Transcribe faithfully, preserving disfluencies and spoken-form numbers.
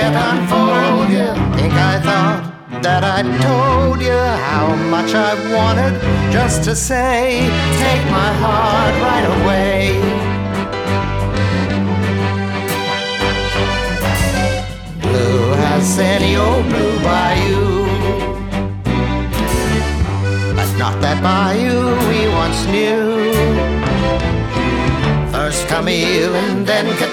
yet unfold you. Think I thought that I told you how much I wanted just to say, take my heart right away. Blue Arsenio, blue bayou, but not that bayou we once knew. First Camille and then